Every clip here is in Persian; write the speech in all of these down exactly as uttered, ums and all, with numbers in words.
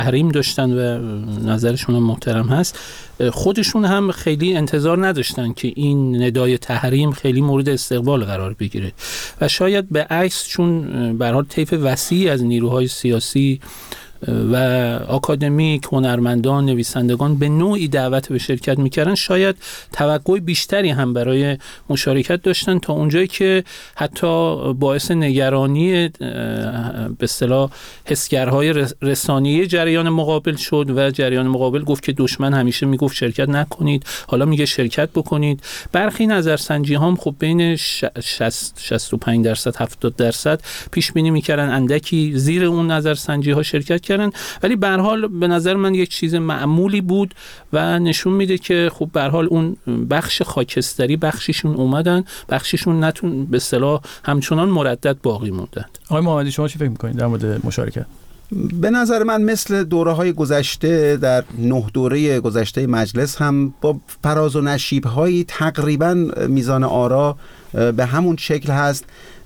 تحریم داشتن و نظرشون هم محترم هست، خودشون هم خیلی انتظار نداشتن که این ندای تحریم خیلی مورد استقبال قرار بگیره و شاید به عکس چون به هر حال طیف وسیعی از نیروهای سیاسی و آکادمیک، هنرمندان، نویسندگان به نوعی دعوت به شرکت میکردن، شاید توقع بیشتری هم برای مشارکت داشتن تا اونجایی که حتی باعث نگرانی به اصطلاح حسگرهای رسانه‌ای جریان مقابل شد و جریان مقابل گفت که دشمن همیشه میگفت شرکت نکنید، حالا میگه شرکت بکنید. برخی نظرسنجی هم خب بین شصت شصت و پنج درصد هفتاد درصد پیش بینی میکردن اندکی زیر اون نظرسنجی ها شرکت کردن، ولی به هر حال به نظر من یک چیز معمولی بود و نشون میده که خب به هر حال اون بخش خاکستری بخششون اومدن، بخششون نتون به اصطلاح همچنان مردد باقی موندن. آقای محمدی شما چی فکر می‌کنید در مورد مشارکت؟ به نظر من مثل دوره‌های گذشته در نه دوره گذشته مجلس هم با فراز و نشیب‌های تقریباً میزان آرا به همون شکل هست.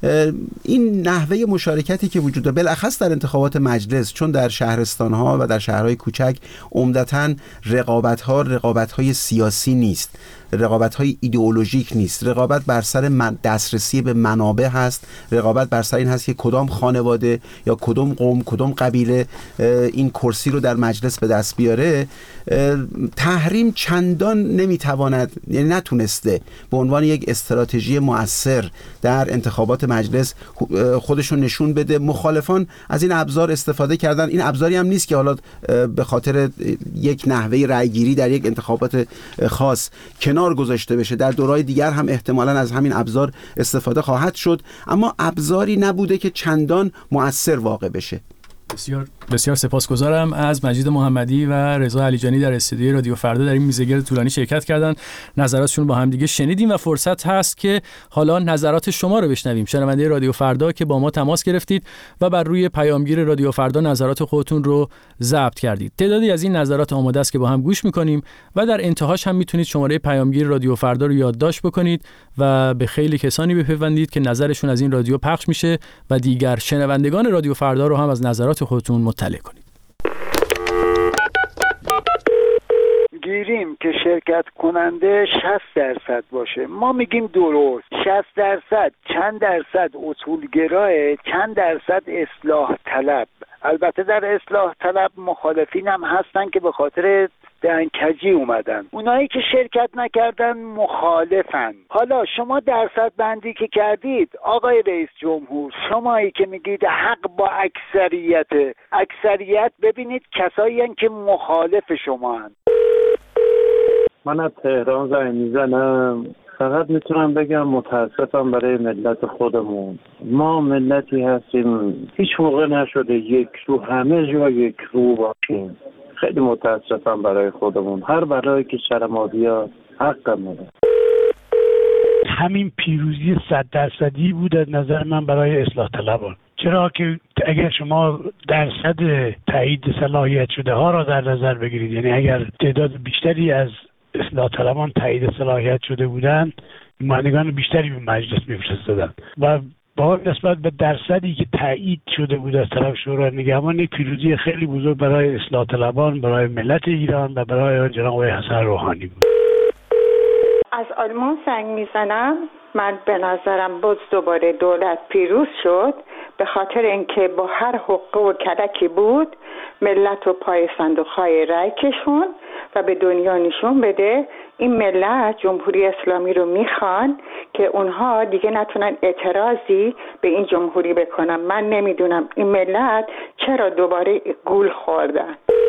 این نحوه مشارکتی که وجود داره بالاخص در انتخابات مجلس، چون در شهرستان‌ها و در شهرهای کوچک عمدتاً رقابت‌ها رقابت‌های سیاسی نیست، رقابت‌های ایدئولوژیک نیست، رقابت بر سر دسترسی به منابع هست، رقابت بر سر این هست که کدام خانواده یا کدام قوم کدام قبیله این کرسی رو در مجلس به دست بیاره. تحریم چندان نمیتواند، یعنی نتونسته به عنوان یک استراتژی مؤثر در انتخابات مجلس خودشون نشون بده. مخالفان از این ابزار استفاده کردن. این ابزاری هم نیست که حالا به خاطر یک نحوه رأیگیری در یک انتخابات خاص کنار گذاشته بشه، در دورهای دیگر هم احتمالاً از همین ابزار استفاده خواهد شد، اما ابزاری نبوده که چندان مؤثر واقع بشه. بسیار بسیار سپاسگزارم از مجید محمدی و رضا علیجانی در استودیوی رادیو فردا در این میزگرد طولانی شرکت کردن. نظراتشون با هم دیگه شنیدیم و فرصت هست که حالا نظرات شما رو بشنویم. شنونده رادیو فردا که با ما تماس گرفتید و بر روی پیامگیر رادیو فردا نظرات خودتون رو ضبط کردید. تعدادی از این نظرات آماده است که با هم گوش می‌کنیم و در انتهاش هم میتونید شماره پیامگیر رادیو فردا رو یادداشت بکنید و به خیلی کسانی بپیوندید که نظرشون از این رادیو پخش میشه و دیگر شنوندگان رادیو فردا رو هم از نظرات خودتون مطلع کنید. گیریم که شرکت کننده شصت درصد باشه، ما میگیم درست. شصت درصد چند درصد اصولگراه، چند درصد اصلاح طلب. البته در اصلاح طلب مخالفین هم هستن که به خاطر دنکجی اومدن، اونایی که شرکت نکردن مخالفن. حالا شما درصد بندی که کردید آقای رئیس جمهور، شمایی که میگید حق با اکثریت، اکثریت ببینید کسایی هستن که مخالف شما هستن. من از تهران زنگ میزنم، فقط میتونم بگم متاسفم برای ملت خودمون. ما ملتی هستیم هیچ موقع نشده یک رو همه جا یک رو باشیم. خیلی متاسفم برای خودمون. هر بلایی که سر ما بیاد حقمونه. همین پیروزی صد درصدی بود از نظر من برای اصلاح طلبان. چرا که اگر شما درصد تایید صلاحیت شده ها را در نظر بگیرید، یعنی اگر تعداد بیشتری از اصلاح طلبان تایید صلاحیت شده بودند، نمایندگان بیشتری به مجلس می‌فرستادند و با نسبت به درصدی که تایید شده بود از طرف شورای نگهبان، یک پیروزی خیلی بزرگ برای اصلاح طلبان، برای ملت ایران و برای جناب حسن روحانی بود. از آلمان زنگ میزنم. من به نظرم باز دوباره دولت پیروز شد، به خاطر اینکه با هر حقوق و کلکی بود ملت و پای صندوق‌های رای کشون و به دنیا نشون بده این ملت جمهوری اسلامی رو میخوان که اونها دیگه نتونن اعتراضی به این جمهوری بکنن. من نمیدونم این ملت چرا دوباره گول خوردن.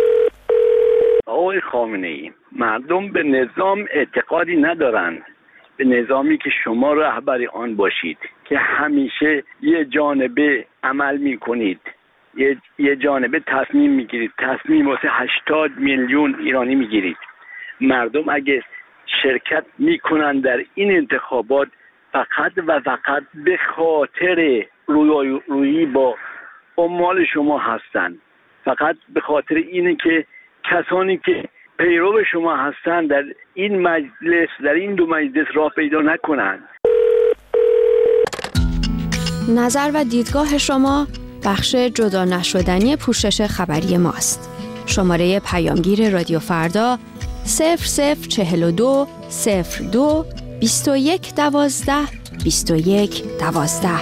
آقای خامنه‌ای، مردم به نظام اعتقادی ندارن، به نظامی که شما رهبر آن باشید که همیشه یه جانبه عمل میکنید، یه, یه جانبه تصمیم میگیرید، تصمیم واسه هشتاد میلیون ایرانی میگیرید. مردم اگه شرکت میکنن در این انتخابات فقط و فقط به خاطر روی رویی با عمال شما هستن، فقط به خاطر اینه که کسانی که پیرو شما هستن در این مجلس، در این دو مجلس راه پیدا نکنند. نظر و دیدگاه شما بخش جدا نشدنی پوشش خبری ماست. شماره پیامگیر رادیو فردا صفر صفر چهل و دو صفر دو بیست و یک دوازده بیست و یک دوازده.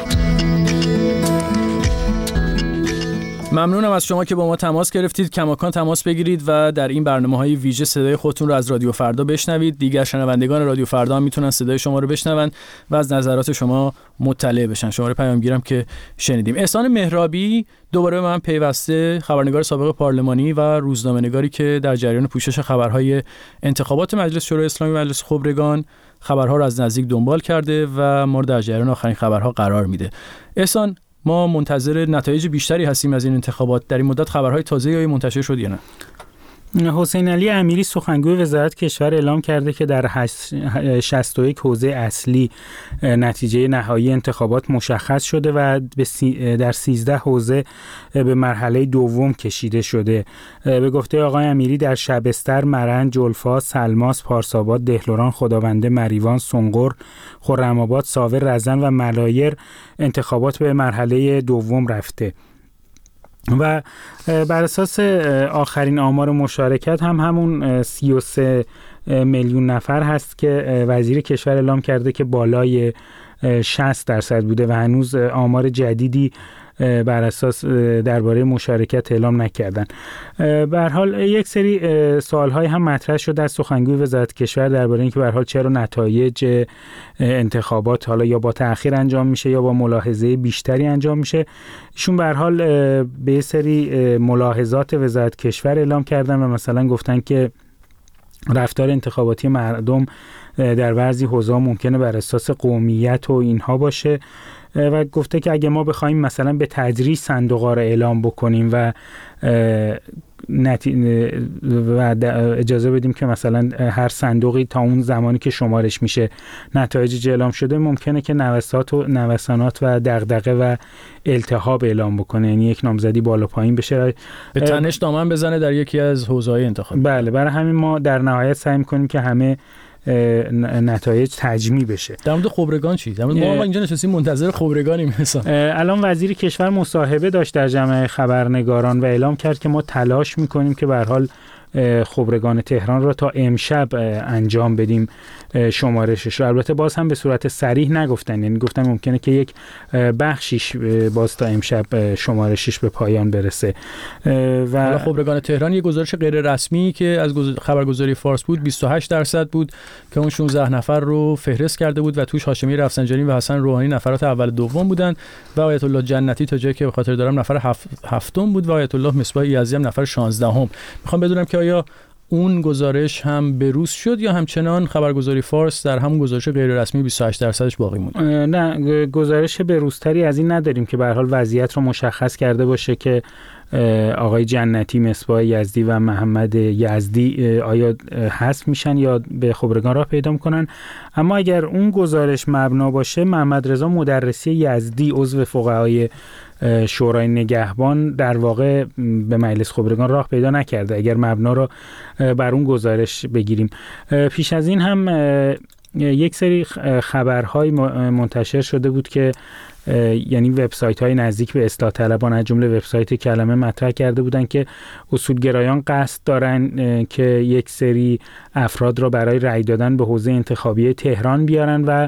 ممنونم از شما که با ما تماس گرفتید. کماکان تماس بگیرید و در این برنامه‌های ویژه صدای خودتون رو از رادیو فردا بشنوید. دیگر شنوندگان رادیو فردا هم میتونن صدای شما رو بشنون و از نظرات شما مطلع بشن. شماره پیامگیرم که شنیدیم. احسان مهرابی دوباره به من پیوسته، خبرنگار سابق پارلمانی و روزنامه‌نگاری که در جریان پوشش خبرهای انتخابات مجلس شورای اسلامی و مجلس خبرگان خبرها رو از نزدیک دنبال کرده و ما رو در جریان آخرین خبرها قرار میده. احسان، ما منتظر نتایج بیشتری هستیم از این انتخابات. در این مدت خبرهای تازه‌ای منتشر شد یا نه؟ حسین علی امیری سخنگوی وزارت کشور اعلام کرده که در شصت و یک حوزه اصلی نتیجه نهایی انتخابات مشخص شده و در سیزده حوزه به مرحله دوم کشیده شده. به گفته آقای امیری در شبستر، مرند، جلفا، سلماس، پارساباد، دهلوران، خداونده، مریوان، سنقر، خرم‌آباد، ساور، رزن و ملایر انتخابات به مرحله دوم رفته. و بر اساس آخرین آمار مشارکت هم همون سی و سه میلیون نفر هست که وزیر کشور اعلام کرده که بالای شصت درصد بوده و هنوز آمار جدیدی بر اساس درباره مشارکت اعلام نکردن. به هر حال یک سری سوال‌های هم مطرح شد از سخنگوی وزارت کشور درباره اینکه به هر حال چرا نتایج انتخابات حالا یا با تأخیر انجام میشه یا با ملاحظه بیشتری انجام میشه. ایشون به هر حال به سری ملاحظات وزارت کشور اعلام کردن و مثلا گفتن که رفتار انتخاباتی مردم در بعضی حوزه‌ها ممکنه بر اساس قومیت و اینها باشه و گفته که اگه ما بخوایم مثلا به تدریج صندوق‌ها رو اعلام بکنیم و و اجازه بدیم که مثلا هر صندوقی تا اون زمانی که شمارش میشه نتایج اعلام شده، ممکنه که نوسانات و نوسانات و دغدغه و التهاب اعلام بکنه، یعنی یک نامزدی بالا پایین بشه، به تنش دامن بزنه در یکی از حوزه‌های انتخابی. بله، برای همین ما در نهایت سعی می‌کنیم که همه نتایج تجمیع بشه. در مورد خبرگان چی؟ در مورد ما اینجا نشستیم منتظر خبرگانیم مثلا. الان وزیر کشور مصاحبه داشت در جمع خبرنگاران و اعلام کرد که ما تلاش می‌کنیم که به هر حال خبرگان تهران را تا امشب انجام بدیم شمارشش رو. البته باز هم به صورت صریح نگفتن، یعنی گفتن ممکنه که یک بخشیش باز تا امشب شمارشش به پایان برسه. و حالا خبرگان تهران یک گزارش غیر رسمی که از خبرگزاری فارس بود بیست و هشت درصد بود که اون شانزده نفر رو فهرست کرده بود و توش هاشمی رفسنجانی و حسن روحانی نفرات اول دوم بودن و آیت الله جنتی تا جایی که به خاطر دارم نفر هفت هفتم بود و آیت الله مصباح یزدی هم نفر شانزدهم. میخوام بدونم که آیا اون گزارش هم بروز شد یا همچنان خبرگزاری فارس در همون گزارش غیر رسمی بیست و هشت درصدش باقی موند؟ نه، گزارش بروزتری از این نداریم که به هر حال وضعیت رو مشخص کرده باشه که آقای جنتی، مصباح یزدی و محمد یزدی آیا حذف میشن یا به خبرگان راه پیدا میکنن. اما اگر اون گزارش مبنا باشه، محمد رضا مدرسی یزدی عضو فقهای شورای نگهبان در واقع به مجلس خبرگان راه پیدا نکرده اگر مبنا رو بر اون گزارش بگیریم. پیش از این هم یک سری خبرهای منتشر شده بود که یعنی وبسایت‌های نزدیک به اصلاح طلبان از جمله وبسایت کلمه مطرح کرده بودند که اصولگرایان قصد دارن که یک سری افراد را برای رأی دادن به حوزه انتخابی تهران بیارن و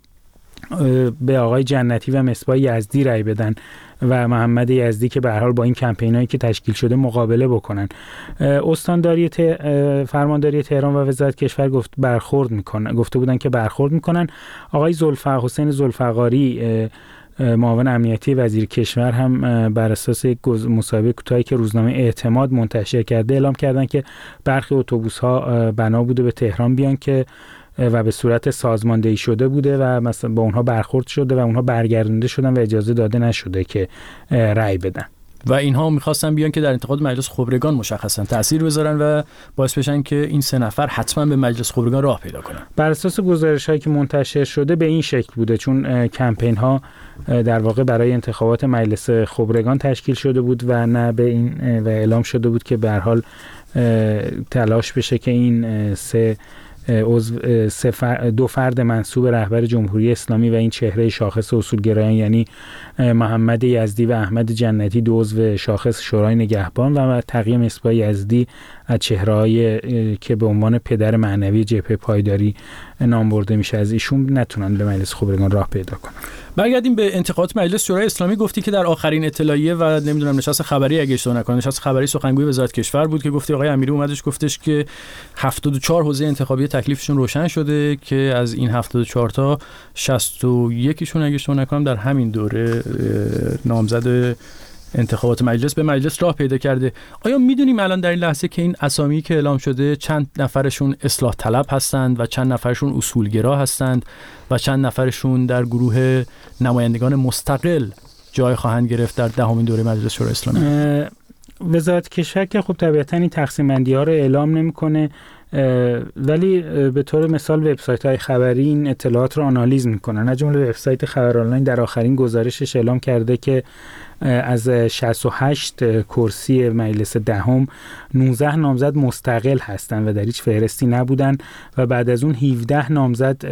به آقای جنتی و مصباح یزدی رأی بدن و محمد یزدی که به هر حال با این کمپینایی که تشکیل شده مقابله بکنن. استانداری ته... فرمانداری تهران و وزارت کشور گفت برخورد میکنن، گفته بودن که برخورد میکنن. آقای ذوالفقار حسین ذوالفقاری معاون امنیتی وزیر کشور هم بر اساس یک مصاحبه کوتاهی که روزنامه اعتماد منتشر کرده اعلام کردن که برخی اتوبوس‌ها بنا بوده به تهران بیان که و به صورت سازماندهی شده بوده و مثلا با اونها برخورد شده و اونها برگردونده شدن و اجازه داده نشده که رأی بدن و اینها می‌خواستن بیان که در انتخابات مجلس خبرگان مشخصاً تأثیر بذارن و باعث بشن که این سه نفر حتما به مجلس خبرگان راه پیدا کنن. بر اساس گزارش‌هایی که منتشر شده به این شکل بوده، چون کمپین‌ها در واقع برای انتخابات مجلس خبرگان تشکیل شده بود و نه به این و اعلام شده بود که به هر حال تلاش بشه که این سه عضو دو فرد منصوب رهبر جمهوری اسلامی و این چهره شاخص اصولگرایان یعنی محمد یزدی و احمد جنتی دو عضو شاخص شورای نگهبان و تقی مصباح یزدی از چهره‌های که به عنوان پدر معنوی جبهه پایداری نام برده میشه از ایشون نتونن به مجلس خبرگان راه پیدا کنن. برگردیم به انتخابات مجلس شورای اسلامی. گفتی که در آخرین اطلاعیه و نمیدونم نشست خبری اگه اشتباه نکنم نشست خبری سخنگوی وزارت کشور بود که گفتی آقای امیری اومدش گفتش که هفتاد و چهار حوزه انتخابی تکلیفشون روشن شده که از این هفتاد و چهار تا شصت و یک شون اگه اشتباه نکنم در همین دوره نامزد انتخابات مجلس به مجلس راه پیدا کرده. آیا میدونیم الان در این لحظه که این اسامی که اعلام شده چند نفرشون اصلاح طلب هستند و چند نفرشون اصولگرا هستند و چند نفرشون در گروه نمایندگان مستقل جای خواهند گرفت در دهمین دوره مجلس شورای اسلامی؟ وزارت کشور که خب طبیعتاً این تقسیم بندی ها رو اعلام نمیکنه، ولی به طور مثال وبسایت‌های خبری این اطلاعات رو آنالیز میکنن. از جمله وبسایت خبر آنلاین در آخرین گزارشش اعلام کرده که از شصت و هشت کرسی مجلس دهم نوزده نامزد مستقل هستند و در هیچ فهرستی نبودن و بعد از اون هفده نامزد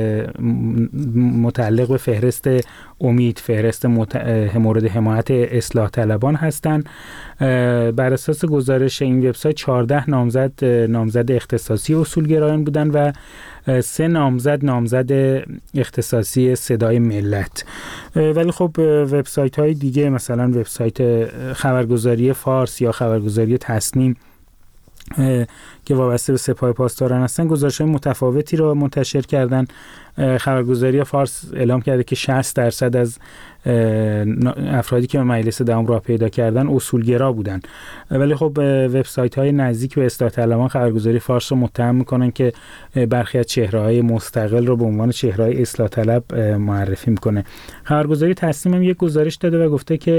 متعلق به فهرست امید، فهرست مورد حمایت اصلاح طلبان هستند. بر اساس گزارش این وبسایت چهارده نامزد نامزد اختصاصی اصولگرایان بودن و سه نامزد نامزد اختصاصی صدای ملت. ولی خب وبسایت های دیگه مثلا وبسایت خبرگزاری فارس یا خبرگزاری تصنیم که وابسته به سپاه پاسداران هستن گزارش‌های متفاوتی را منتشر کردن. خبرگزاری فارس اعلام کرده که شصت درصد از افرادی که به مجلس دهم راه پیدا کردن اصولگرا بودن، ولی خب وبسایت‌های نزدیک به اصلاح طلبان خبرگزاری فارس رو متهم میکنن که برخی از چهره‌های مستقل رو به عنوان چهره‌های اصلاح طلب معرفی میکنه. خبرگزاری تصنیم هم یک گزارش داده و گفته که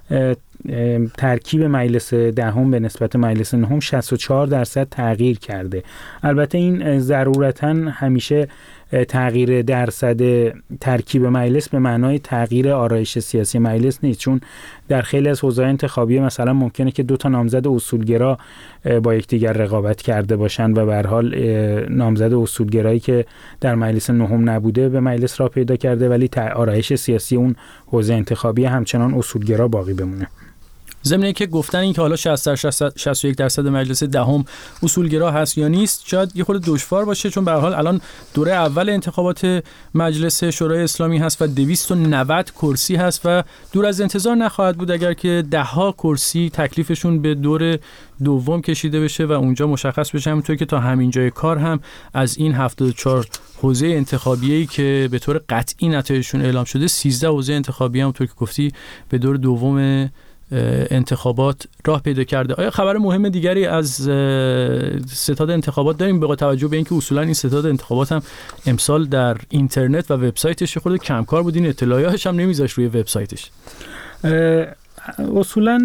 ترکیب مجلس دهم به نسبت مجلس نهم شصت و چهار درصد تغییر کرده. البته این ضرورتاً همیشه تغییر درصد ترکیب مجلس به معنای تغییر آرایش سیاسی مجلس نیست، چون در خیلی از حوزه‌های انتخابی مثلا ممکنه که دو تا نامزد اصولگرا با یکدیگر رقابت کرده باشند و به هر حال نامزد اصولگرایی که در مجلس نهم نبوده به مجلس راه پیدا کرده ولی آرایش سیاسی اون حوزه انتخابی همچنان اصولگرا باقی بمونه. ضمن اینکه گفتن این که حالا شصت شصت و یک درصد مجلس دهم اصولگرا هست یا نیست شاید یه خورده دشوار باشه، چون به هر حال الان دوره اول انتخابات مجلس شورای اسلامی هست و دویست و نود کرسی هست و دور از انتظار نخواهد بود اگر که ده ها کرسی تکلیفشون به دور دوم کشیده بشه و اونجا مشخص بشه. همونطور که تا همین جای کار هم از این هفتاد و چهار حوزه انتخابیه‌ای که به طور قطعی نتایجشون اعلام شده سیزده حوزه انتخابی همونطور که گفتی به دور دوم انتخابات راه پیدا کرده. آیا خبر مهم دیگری از ستاد انتخابات داریم با توجه به اینکه اصولا این ستاد انتخابات هم امسال در اینترنت و وبسایتش خود کمکار بود، این اطلاعاتش هم نمیذاش روی وبسایتش؟ اصولا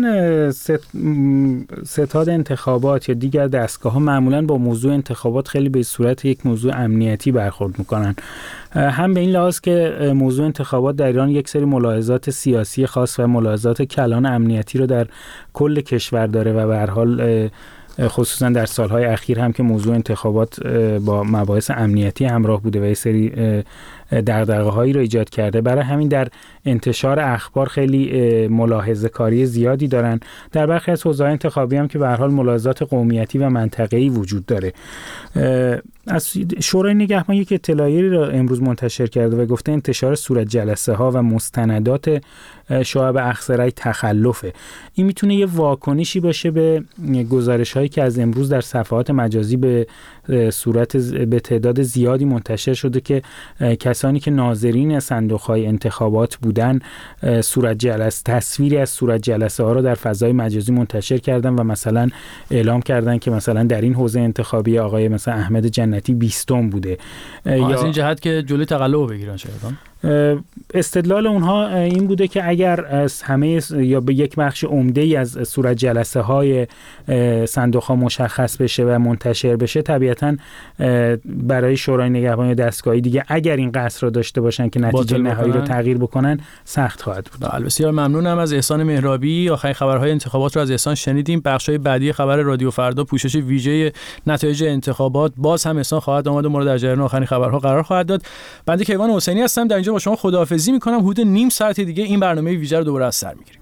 ستاد انتخابات یا دیگر دستگاه ها معمولا با موضوع انتخابات خیلی به صورت یک موضوع امنیتی برخورد میکنن، هم به این لحاظ که موضوع انتخابات در ایران یک سری ملاحظات سیاسی خاص و ملاحظات کلان امنیتی رو در کل کشور داره و به هر حال خصوصا در سالهای اخیر هم که موضوع انتخابات با مباحث امنیتی همراه بوده و یه سری دغدغه‌هایی رو ایجاد کرده. برای همین در انتشار اخبار خیلی ملاحظه کاری زیادی دارن. در برخی از حوزه‌های انتخابی هم که به هر حال ملاحظات قومیتی و منطقه‌ای وجود داره. از شورای نگهبان یک اطلاعیه‌ای را امروز منتشر کرده و گفته انتشار صورت جلسه ها و مستندات شعب اخضرای تخلفه. این میتونه یه واکنشی باشه به گزارش هایی که از امروز در صفحات مجازی به صورت به تعداد زیادی منتشر شده که کسانی که ناظرین صندوق های انتخابات بودن صورت جلسه تصویری از صورت جلسه ها رو در فضای مجازی منتشر کردن و مثلا اعلام کردن که مثلا در این حوزه انتخابی آقای مثلا احمد جنتی بیستم بوده. یا از این جهت که جلوی تقلب بگیرن شاید. استدلال اونها این بوده که اگر از همه یا به یک بخش عمده‌ای از صورت جلسه های صندوق ها مشخص بشه و منتشر بشه، طبیعتاً برای شورای نگهبان یا دستگاهی دیگه اگر این قصد را داشته باشن که نتیجه نهایی رو تغییر بکنن سخت خواهد بود. بله، بسیار ممنونم از احسان مهرابی. آخرین خبرهای انتخابات رو از احسان شنیدیم. بخش‌های بعدی خبر رادیو فردا پوشش ویژه نتایج انتخابات، باز هم احسان خواهد آمد و ما رو در جریان آخرین خبرها قرار خواهد داد. بنده کیوان حسینی هستم، در اینجا با شما خداحافظی می‌کنم. حدود نیم ساعت دیگه این برنامه ویژه رو دوباره از سر می‌گیریم.